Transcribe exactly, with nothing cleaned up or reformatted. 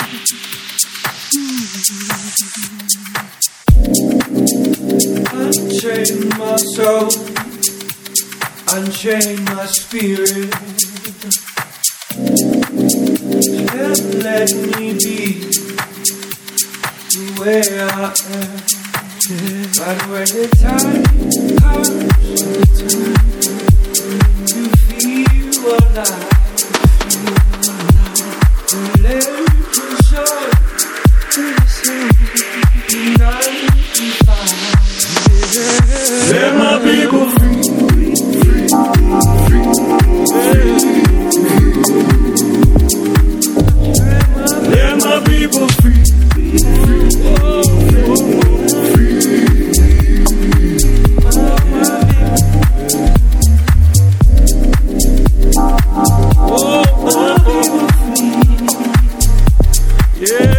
Unchain my soul, unchain my spirit, and let me be the way I am. But when the time comes to feel alive, let your soul Let my people free, free, free, free. Let my people free, free, free. Oh, my people free. Yeah.